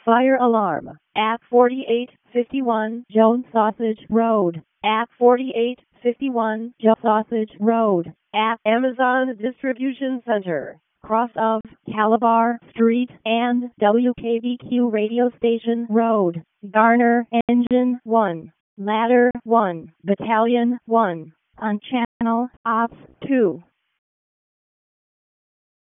Fire alarm at 4851 Jones Sausage Road. At 4851 Jones Sausage Road. At Amazon Distribution Center. Cross of Calabar Street and WKBQ Radio Station Road. Garner Engine 1. Ladder 1. Battalion 1. On Channel Ops 2.